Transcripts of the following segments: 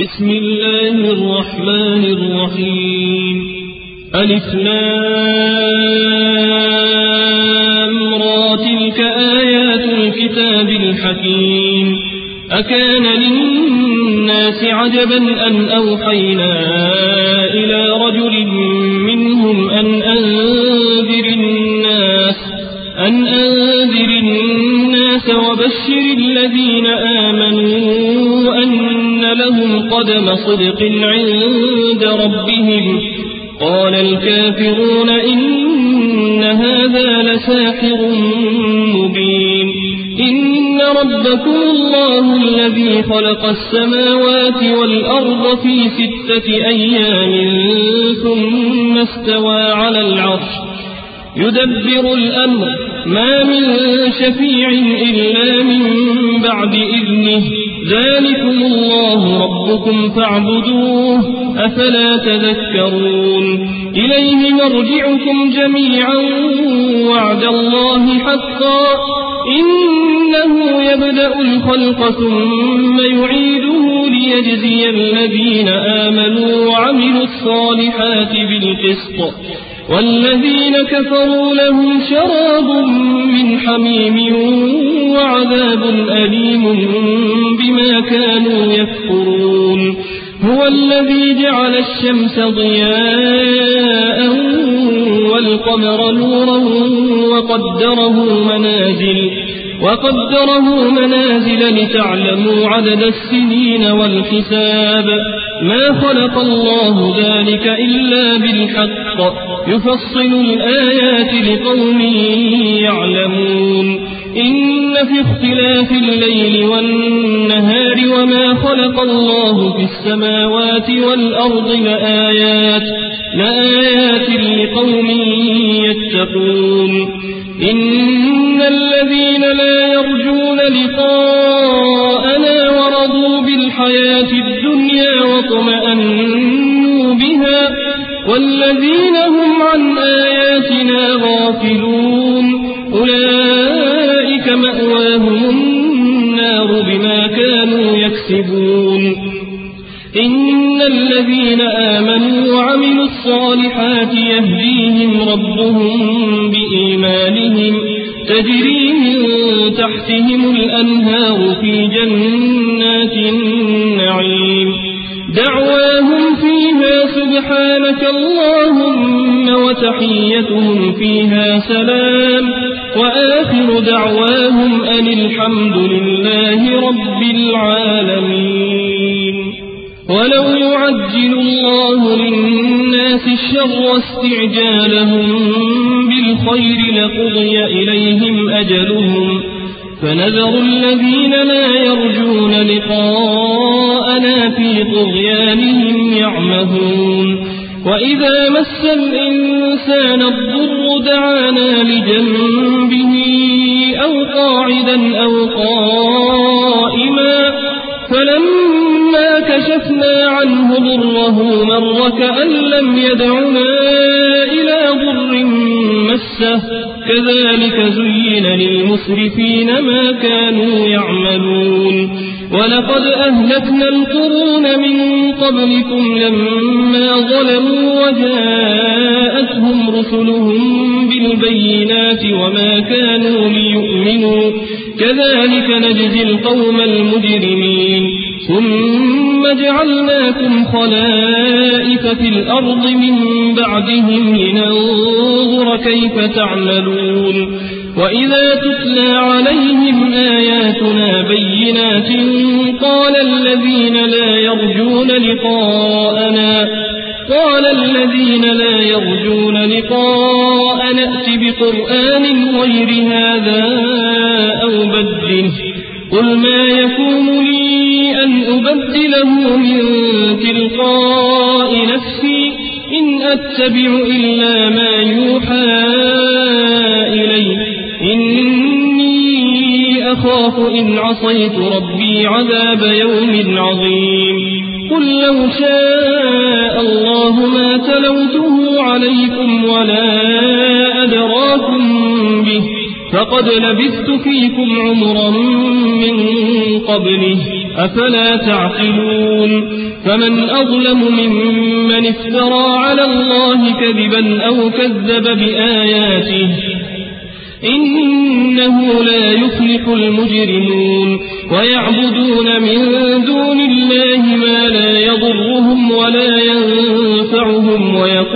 بسم الله الرحمن الرحيم ألف لام را تلك آيات الكتاب الحكيم أكان للناس عجبا أن أوحينا إلى رجل منهم أن أنذر الناس وبشر الذين آمنوا أن لهم قدم صدق عند ربهم قال الكافرون إن هذا لساحر مبين إن ربكم الله الذي خلق السماوات والأرض في 6 أيام ثم استوى على العرش يدبر الأمر ما من شفيع إلا من بعد إذنه ذلكم الله ربكم فاعبدوه أفلا تذكرون إليه مرجعكم جميعا وعد الله حقا إنه يبدأ الخلق ثم يعيده ليجزي الذين آمنوا وعملوا الصالحات بالقسط والذين كفروا لهم شراب من حميم وعذاب أليم بما كانوا يكفرون هو الذي جعل الشمس ضياء والقمر نورا وقدره منازل لتعلموا عدد السنين والحساب ما خلق الله ذلك إلا بالحق يفصل الآيات لقوم يعلمون إن في اختلاف الليل والنهار وما خلق الله في السماوات والأرض لآيات لقوم يتقون إن الذين لا يرجون لقاءنا ورضوا بالحياة الدنيا واطمأنوا بها والذين هم عن آياتنا غافلون أولئك مأواهم النار بما كانوا يكسبون إن الذين آمنوا وعملوا الصالحات يهديهم ربهم بإيمانهم تجري من تحتهم الأنهار في جنات النعيم دعواهم فيها سبحانك اللهم وتحيتهم فيها سلام وآخر دعواهم أن الحمد لله رب العالمين ولو يعجل الله للناس الشر استعجالهم بالخير لقضي إليهم أجلهم فنذر الذين لا يرجون لقاءنا في طغيانهم يعمهون وإذا مس الإنسان الضر دعانا لجنبه أو قاعدا أو قائما فلما كشفنا عنه ضره مر كأن لم يدعنا إلى ضر مسه كذلك زين للمسرفين ما كانوا يعملون ولقد أهلكنا القرون من قبلكم لما ظلموا وجاءتهم رسلهم بالبينات وما كانوا ليؤمنوا كذلك نجزي القوم المجرمين ثم جعلناكم خلائف في الأرض من بعدهم لننظر كيف تعملون وإذا تتلى عليهم آياتنا بينات قال الذين لا يرجون لقاءنا ائت بقرآن غير هذا أو بدله قل ما يكون لي أن أبدله من تلقاء نفسي إن أتبع إلا ما يوحى إلي إني أخاف إن عصيت ربي عذاب يوم عظيم قل لو شاء الله ما تلوته عليكم ولا أدراكم به فقد لبثت فيكم عمرا من قبله أفلا تعقلون فمن أظلم ممن افترى على الله كذبا أو كذب بآياته إنه لا يفلح المجرمون ويعبدون من دون الله ما لا يضرهم ولا ينفعهم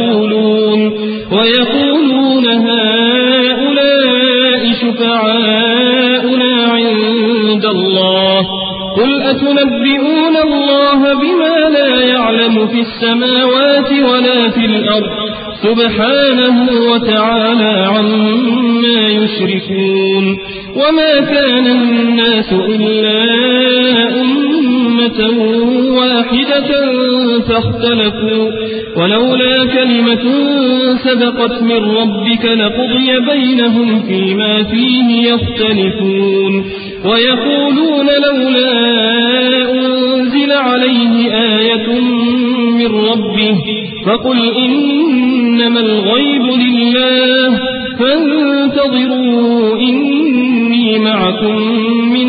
ويقولون هؤلاء شفعاؤنا عند الله قل أتنبئون الله بما لا يعلم في السماوات ولا في الأرض سبحانه وتعالى عما يشركون وما كان الناس إلا أمة واحدة فاختلفوا ولولا كلمة سبقت من ربك لقضي بينهم فيما فيه يختلفون ويقولون لولا أنزل عليه آية من ربه فقل إنما الغيب لله فانتظروا إني معكم من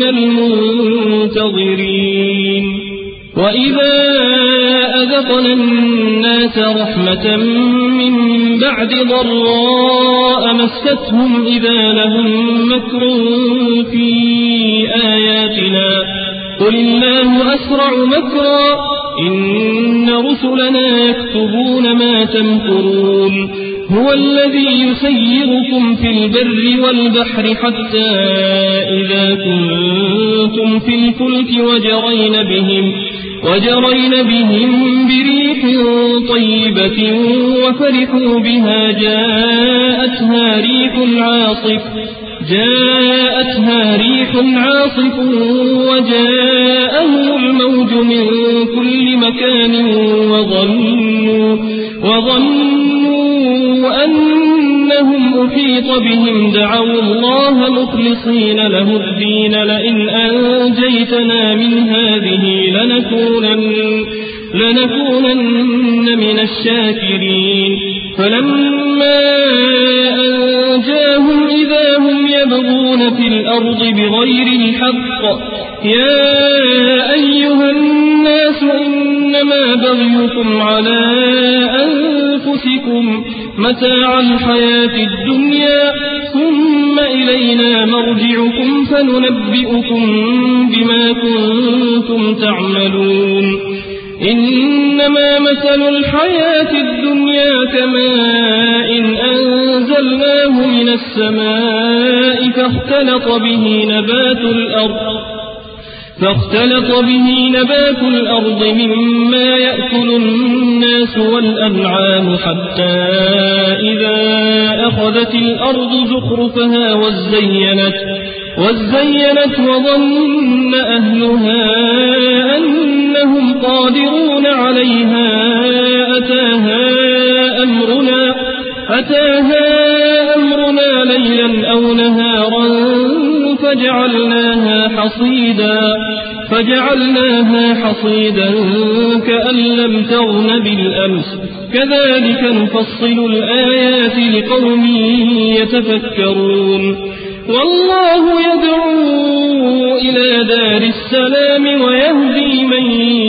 المنتظرين وإذا أذقنا الناس رحمة من بعد ضراء مستهم إذا لهم مكر في آياتنا قل الله أسرع مكرا إن رسلنا يكتبون ما تمكرون هو الذي يسيركم في البر والبحر حتى إذا كنتم في الفلك وجرين بهم بريح طيبة وفرحوا بها جاءتها ريح عاصف وجاءهم الموج من كل مكان وظنوا أنهم أحيط بهم دعوا الله مخلصين له الدين لئن أنجيتنا من هذه لنكونن من الشاكرين فلما أنجاهم إذا هم يبغون في الأرض بغير الحق يا أيها الناس إنما بغيكم على أنفسكم متاع الحياة الدنيا ثم إلينا مرجعكم فننبئكم بما كنتم تعملون إنما مثل الحياة الدنيا كماء أنزلناه من السماء فاختلط به نبات الأرض مما يأكل الناس والأنعام حتى إذا أخذت الأرض زخرفها وزينت وظن أهلها أنهم قادرون عليها أتاها أمرنا ليلا أو نهارا فجعلناها حصيدا كأن لم تغن بالأمس كذلك نفصل الآيات لقوم يتفكرون والله يدعو إلى دار السلام ويهدي من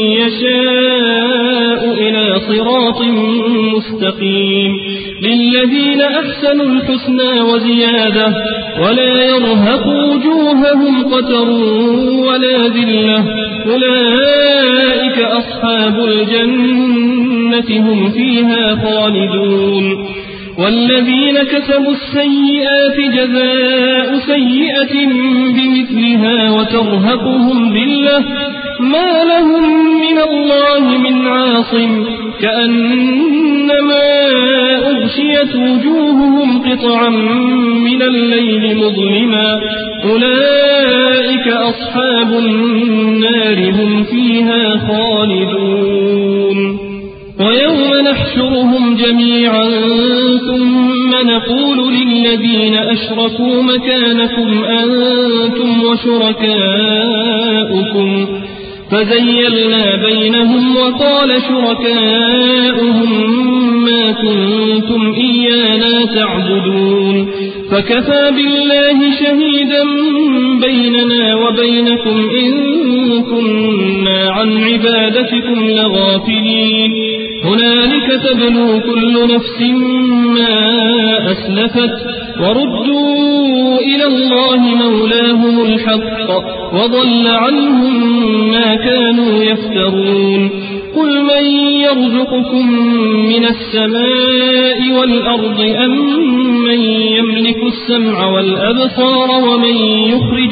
يشاء إلى صراط مستقيم للذين أحسنوا الحسنى وزيادة ولا يرهق وجوههم قتر ولا ذلة أولئك أصحاب الجنة هم فيها خالدون والذين كسبوا السيئات جزاء سيئة بمثلها وترهقهم ذلة ما لهم من الله من عاصم كأنما أغشيت وجوههم قطعا من الليل مظلما أولئك أصحاب النار هم فيها خالدون ويوم نحشرهم جميعا ثم نقول للذين أشركوا مكانكم أنتم فزيلنا بينهم وقال شركاؤهم ما كنتم إيانا تعبدون فكفى بالله شهيدا بيننا وبينكم إن كنا عن عبادتكم لغافلين هنالك تبلو كل نفس ما أسلفت وردوا إلى الله مولاهم الحق وضل عنهم ما كانوا يفترون قل من يرزقكم من السماء والأرض أم من يملك السمع والأبصار ومن يخرج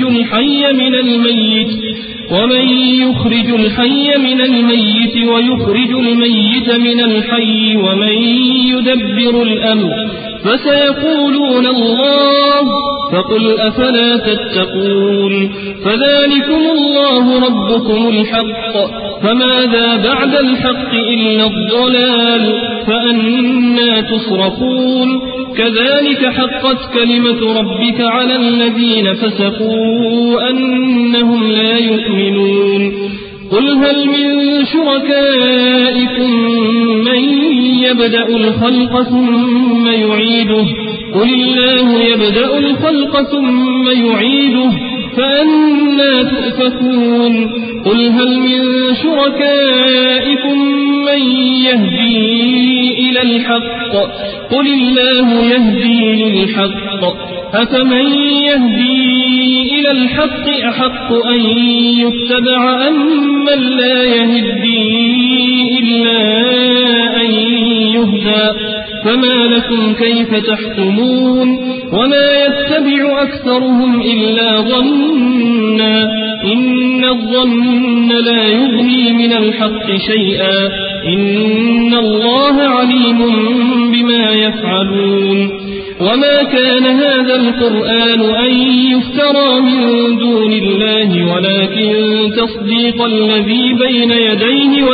الحي من الميت ويخرج الميت من الحي ومن يدبر الأمر فسيقولون الله فقل أفلا تتقون فذلكم الله ربكم الحق فماذا بعد الحق إلا الضلال فأنى تصرفون كذلك حقت كلمة ربك على الذين فسقوا أنهم لا يؤمنون قل هل من شركائكم من يبدأ الخلق ثم يعيده قل الله يبدأ الخلق ثم يعيده فأنى تؤفكون قل هل من شركائكم من يهدي إلى الحق قل الله يهدي للحق أفمن يهدي إلى الحق أحق أن يتبع أم من لا يهدي إلا أن يهدى فما لكم كيف تحكمون وما يتبع أكثرهم إلا ظنا إن الظن لا يغني من الحق شيئا إن الله عليم بما يفعلون وما كان هذا القرآن أن يفترى من دون الله ولكن تصديق الذي بين يديه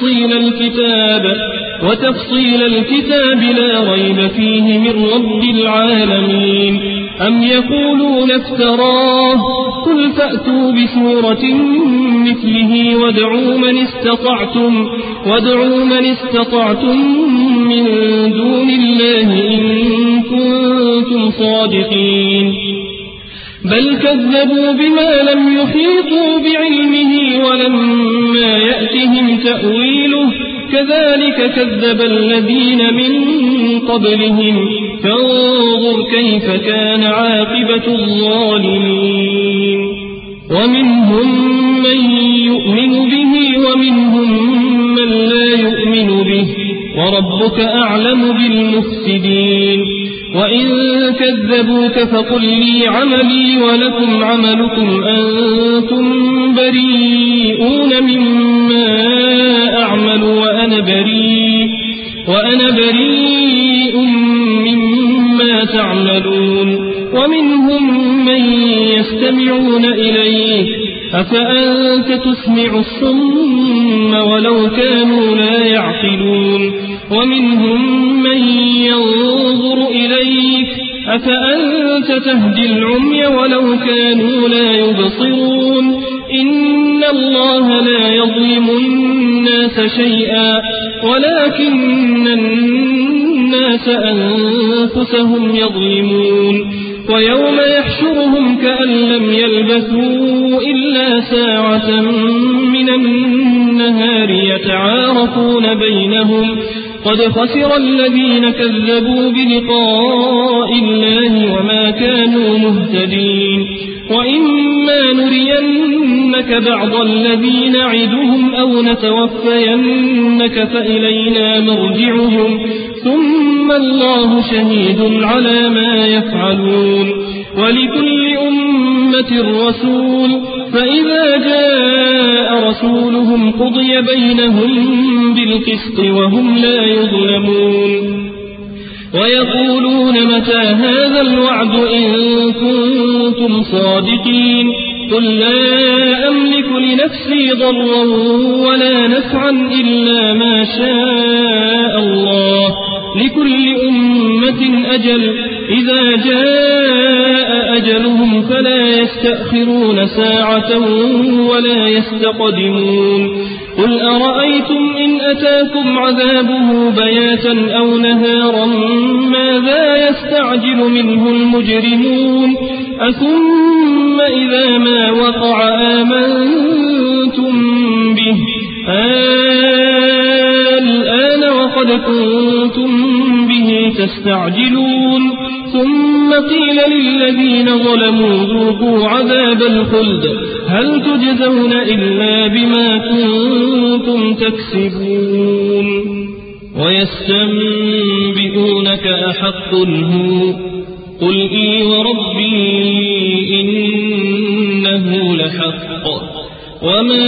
وتفصيل الكتاب لا ريب فيه من رب العالمين أم يقولون افتراه قل فأتوا بسورة مثله وادعوا من استطعتم من دون الله إن كنتم صادقين بل كذبوا بما لم يحيطوا بعلمه ولما يأتهم تأويله كذلك كذب الذين من قبلهم فانظر كيف كان عاقبة الظالمين ومنهم من يؤمن به ومنهم من لا يؤمن به وربك أعلم بالمفسدين وإن كذبوك فقل لي عملي ولكم عملكم أنتم بريئون مما أعمل وأنا بريء مما تعملون ومنهم من يستمعون إليك أفأنت تسمع الصم ولو كانوا لا يعقلون ومنهم من ينظر إليك أفأنت تهدي العمي ولو كانوا لا يبصرون إن الله لا يظلم الناس شيئا ولكن الناس أنفسهم يظلمون ويوم يحشرهم كأن لم يلبثوا إلا ساعة من النهار يتعارفون بينهم قد خسر الذين كذبوا بلقاء الله وما كانوا مهتدين وإما نرينك بعض الذي نعدهم أو نتوفينك فإلينا مرجعهم ثم الله شهيد على ما يفعلون ولكل أمة رسول فإذا جاء رسولهم قضي بينهم بالقسط وهم لا يظلمون ويقولون متى هذا الوعد إن كنتم صادقين قل لا أملك لنفسي ضرا ولا نفعا إلا ما شاء الله لكل أمة أجل إذا جاء أجلهم فلا يستأخرون ساعة ولا يستقدمون قل أرأيتم إن أتاكم عذابه بياتا أو نهارا ماذا يستعجل منه المجرمون أثم إذا ما وقع آمنتم به الآن وقد كنتم به تستعجلون ثم قيل للذين ظلموا ذوقوا عذاب الخلد هل تجزون إلا بما كنتم تكسبون ويستنبئونك أحق هو قل إي وربي إنه لحق وما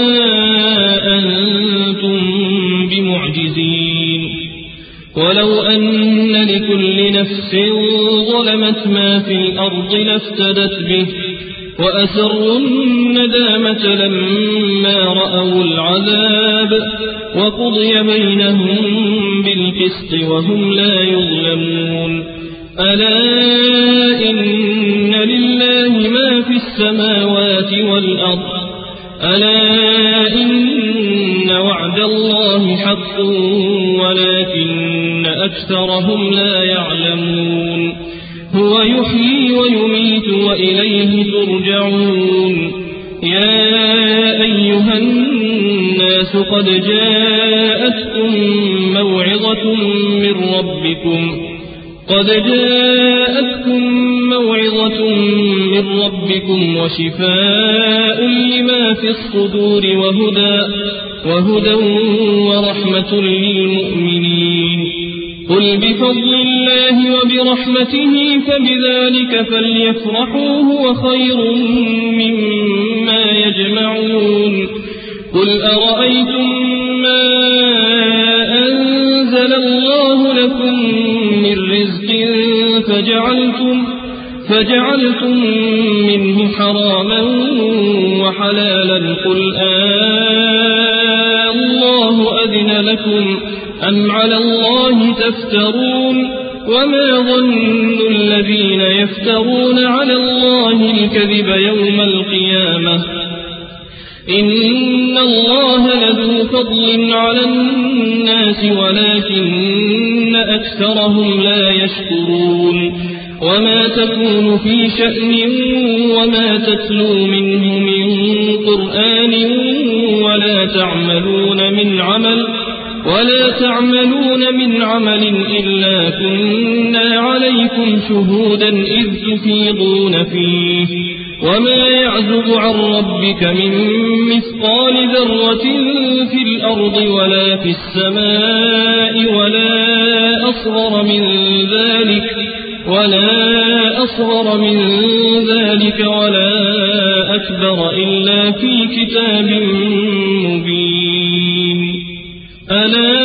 أنتم بمعجزين ولو أن لكل نفس ظلمت ما في الأرض لافتدت به وأسروا الندامة لما رأوا العذاب وقضي بينهم بالقسط وهم لا يظلمون ألا إن لله ما في السماوات والأرض ألا إن وعد الله حق ولكن أكثرهم لا يعلمون هو يحيي ويميت وإليه ترجعون يا أيها الناس قد جاءتكم موعظة من ربكم وشفاء لما في الصدور وهدى ورحمة للمؤمنين قل بفضل الله وبرحمته فبذلك فليفرحوا هو خير مما يجمعون قل أرأيتم ما أنزل الله لكم من رزق فجعلتم منه حراما وحلالا قل الله أذن لكم أم على الله تفترون وما ظن الذين يفترون على الله الكذب يوم القيامة إن الله لذو فضل على الناس ولكن أكثرهم لا يشكرون وما تكون في شأن وما تتلو منه من قرآن ولا تعملون من عمل إلا كنا عليكم شهودا إذ تفيضون فيه وما يعزب عن ربك من مثقال ذرة في الأرض ولا في السماء ولا أصغر من ذلك ولا أكبر إلا في كتاب مبين ألا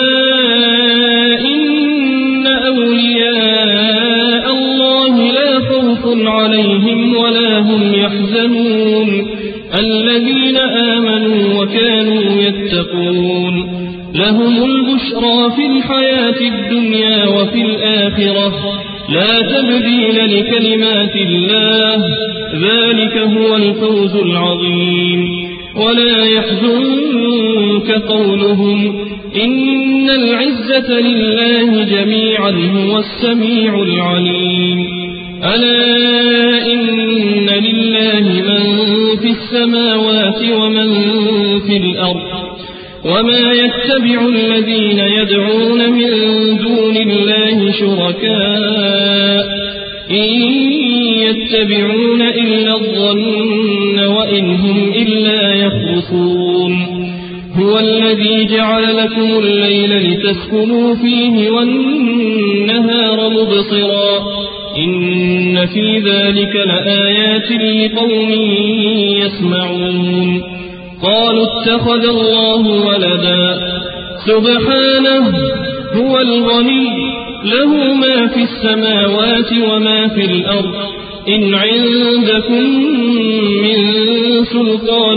إن أولياء الله لا خوف عليهم ولا هم يحزنون الذين آمنوا وكانوا يتقون لهم البشرى في الحياة الدنيا وفي الآخرة لا تبديل لكلمات الله ذلك هو الفوز العظيم ولا يحزنك قولهم إن العزة لله جميعا هو السميع العليم ألا إن لله من في السماوات ومن في الأرض وما يتبع الذين يدعون من دون الله شركاء إن يتبعون إلا الظن وإن هم إلا يخرصون هو الذي جعل لكم الليل لتسكنوا فيه والنهار مبصرا إن في ذلك لآيات لقوم يسمعون قالوا اتخذ الله ولدا سبحانه هو الغني له ما في السماوات وما في الأرض إن عندكم من سلطان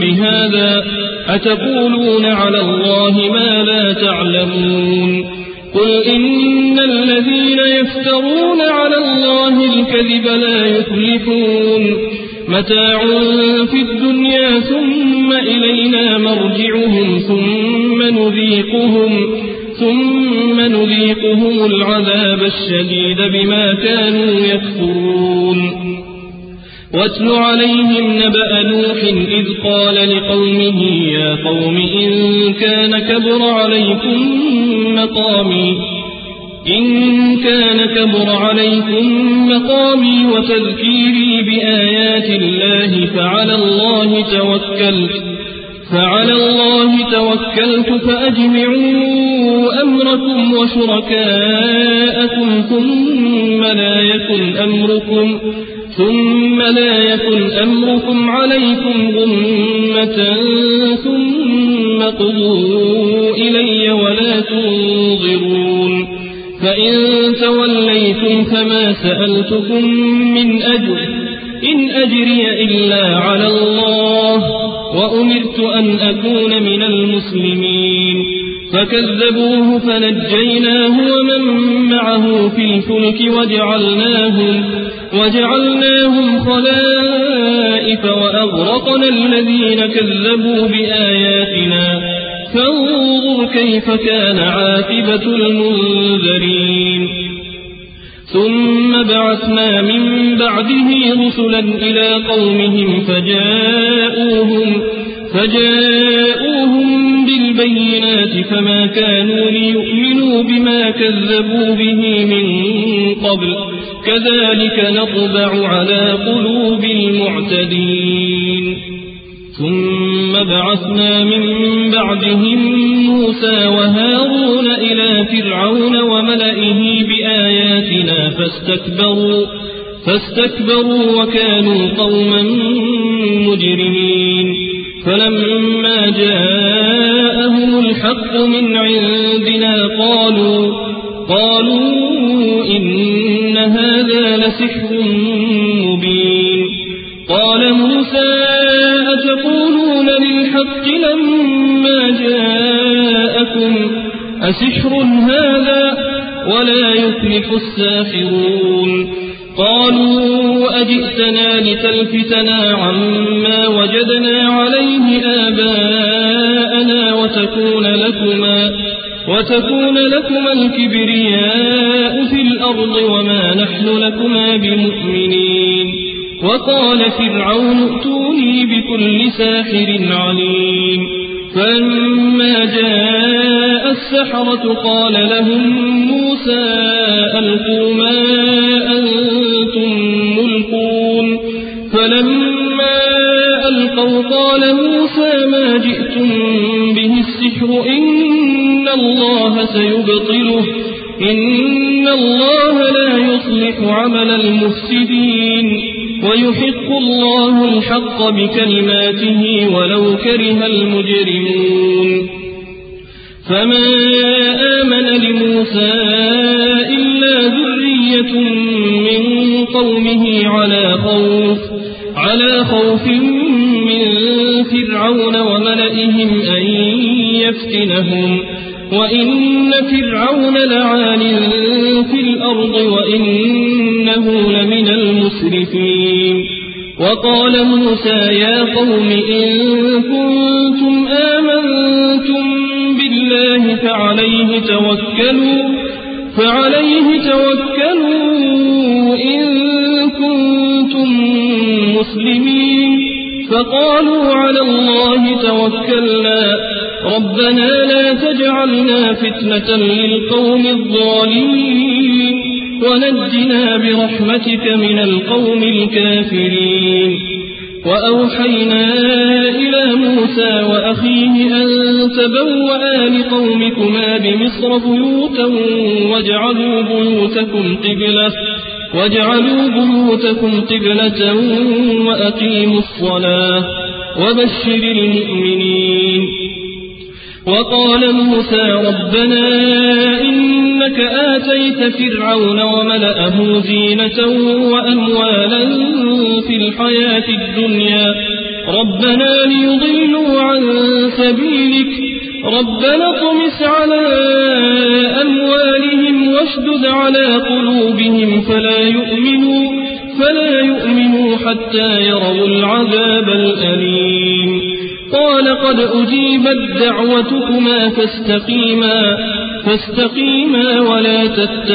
بهذا أتقولون على الله ما لا تعلمون قل إن الذين يفترون على الله الكذب لا يفلحون متاع في الدنيا ثم إلينا مرجعهم ثم نذيقهم العذاب الشديد بما كانوا يكفرون واتل عليهم نبأ نوح إذ قال لقومه يا قوم إن كان كبر عليكم مقامي وتذكيري بآيات الله فعلى الله توكلت فأجمعوا أمركم وشركاءكم ثم لا يكن أمركم عليكم غمة ثم قضوا إلي ولا تنظرون فإن توليتم فما سألتكم من أجر إن أجري إلا على الله وأمرت أن أكون من المسلمين فكذبوه فنجيناه ومن معه في الفلك وجعلناهم خلائف وأغرقنا الذين كذبوا بآياتنا فانظر كيف كان عاقبة المنذرين ثم بعثنا من بعده رسلا إلى قومهم فجاءوهم بالبينات فما كانوا ليؤمنوا بما كذبوا به من قبل كذلك نطبع على قلوب المعتدين ثم بعثنا من بعدهم موسى وهارون إلى فرعون وملئه بآياتنا فاستكبروا وكانوا قوما مجرمين فلما جاءهم الحق من عندنا قالوا إن هذا لسحر مبين قال موسى أتقولون للحق لما جاءكم أسحر هذا ولا يفلح الساحرون قالوا أجئتنا لتلفتنا عما وجدنا عليه آباءنا وتكون لكما الكبرياء في الأرض وما نحن لكما بمؤمنين وقال فرعون ائتوني بكل ساحر عليم فلما جاء السحرة قال لهم موسى ألقوا ما أنتم ملقون فلما ألقوا قال موسى ما جئتم به السحر إن الله سيبطله إن الله لا يصلح عمل المفسدين ويحق الله الحق بكلماته ولو كره المجرمون فما آمن لموسى إلا ذرية من قومه على خوف من فرعون وملئهم أن يفتنهم وإن فرعون لعال في الأرض وإنه لمن المسرفين وقال موسى يا قوم إن كنتم آمنتم بالله فعليه توكلوا إن كنتم مسلمين فقالوا على الله توكلنا ربنا لا تجعلنا فتنة للقوم الظالمين ونجنا برحمتك من القوم الكافرين وأوحينا إلى موسى وأخيه أن تبوأ لقومكما بمصر بيوتا واجعلوا بيوتكم قبلة وأقيموا الصلاة وبشر المؤمنين وقال موسى ربنا إنك آتيت فرعون وملأه زينة وأموالا في الحياة الدنيا ربنا ليضلوا عن سبيلك ربنا اطمس على أموالهم واشدد على قلوبهم فلا يؤمنوا حتى يروا العذاب الأليم قال قد أجيبت دعوتكما فاستقيما ولا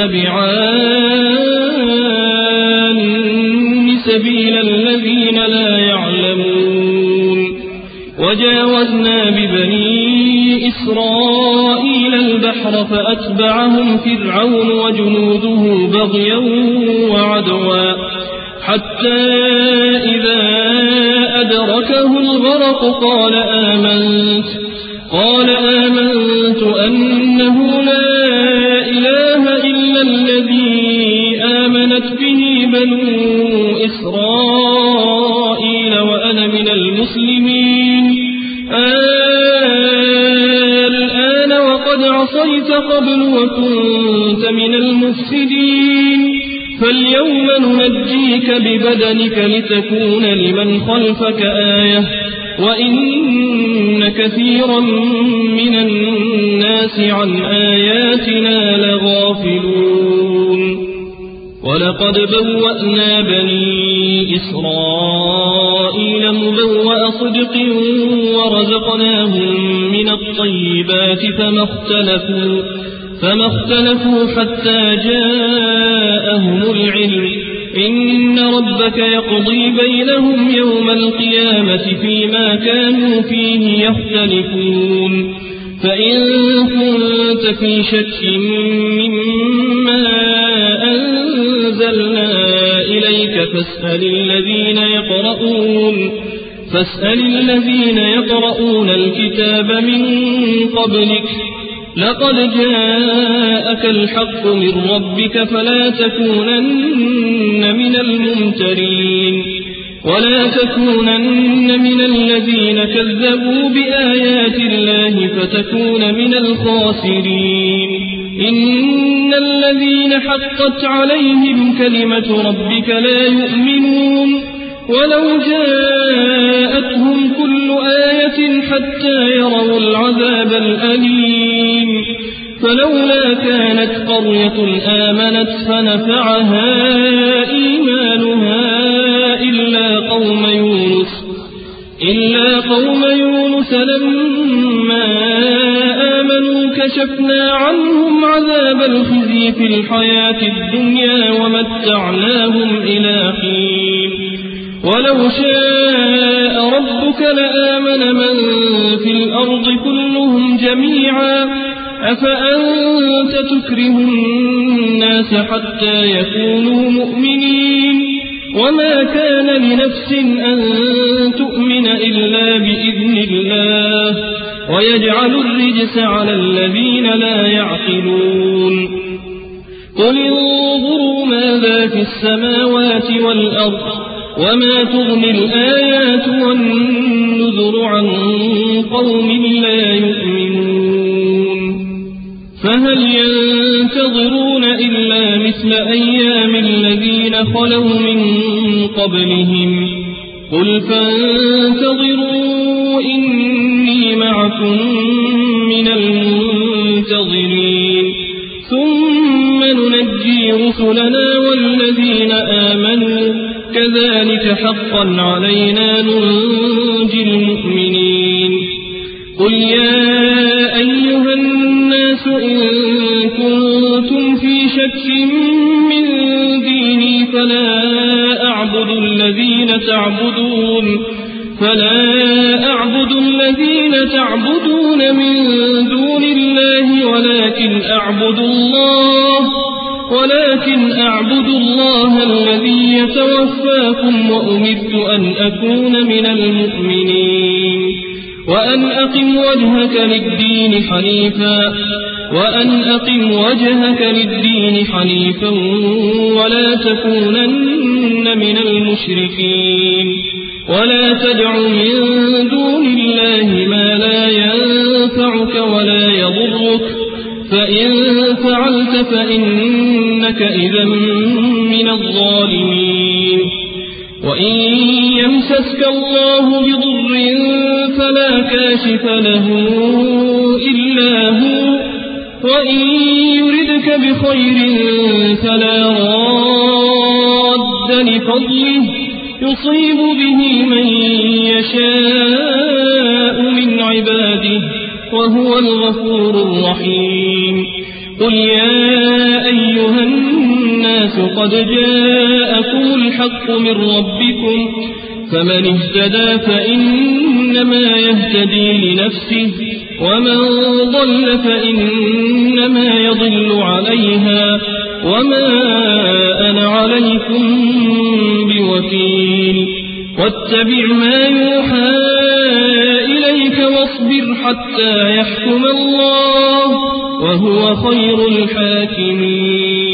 تتبعان سبيل الذين لا يعلمون وجاوزنا ببني إسرائيل البحر فأتبعهم فرعون وجنوده بغيا وعدوا حتى إذا أدركه الغرق قال آمنت أنه لا إله إلا الذي آمنت به بنو إسرائيل وأنا من المسلمين الآن وقد عصيت قبل وكنت من المفسدين فاليوم ننجيك ببدنك لتكون لمن خلفك آية وإن كثيرا من الناس عن آياتنا لغافلون ولقد بوأنا بني إسرائيل مبوأ صدق ورزقناهم من الطيبات فما اختلفوا حتى جاءهم العلم إن ربك يقضي بينهم يوم القيامة فيما كانوا فيه يختلفون فإن كنت في شك مما أنزلنا إليك فاسأل الذين يقرؤون الكتاب من قبلك لقد جاءك الحق من ربك فلا تكونن من الممترين ولا تكونن من الذين كذبوا بآيات الله فتكون من الخاسرين إن الذين حقت عليهم كلمة ربك لا يؤمنون ولو جاءتهم كل آية حتى يروا العذاب الأليم فلولا كانت قرية آمنت فنفعها إيمانها إلا قوم يونس لما آمنوا كشفنا عنهم عذاب الخزي في الحياة الدنيا ومتعناهم إلى حين ولو شاء ربك لآمن من في الأرض كلهم جميعا أفأنت تكره الناس حتى يكونوا مؤمنين وما كان لنفس أن تؤمن إلا بإذن الله ويجعل الرجس على الذين لا يعقلون قل انظروا ماذا في السماوات والأرض وما تغني الآيات والنذر عن قوم لا يؤمنون فهل ينتظرون إلا مثل أيام الذين خلوا من قبلهم قل فانتظروا إني معكم من المنتظرين ثم ننجي رسلنا والذين آمنوا كذلك حقا علينا ننجي المؤمنين قل يا أيها الناس إن كنتم في شك من ديني فلا أعبد الذين تعبدون من دون الله ولكن أعبد الله الذي يتوفاكم وأمرت أن أكون من المؤمنين وأن أقم وجهك للدين حنيفا ولا تكونن من المشركين ولا تدع من دون الله ما لا ينفعك ولا يضرك فإن فعلت فإنك إذا من الظالمين وإن يمسسك الله بضر فلا كاشف له إلا هو وإن يردك بخير فلا راد لفضله يصيب به من يشاء من عباده وهو الغفور الرحيم قل يا أيها الناس قد جاءكم الحق من ربكم فمن اهتدى فإنما يهتدي لنفسه ومن ضل فإنما يضل عليها وما أنا عليكم بوكيل واتبع ما يوحى إليك واصبر حتى يحكم الله وهو خير الحاكمين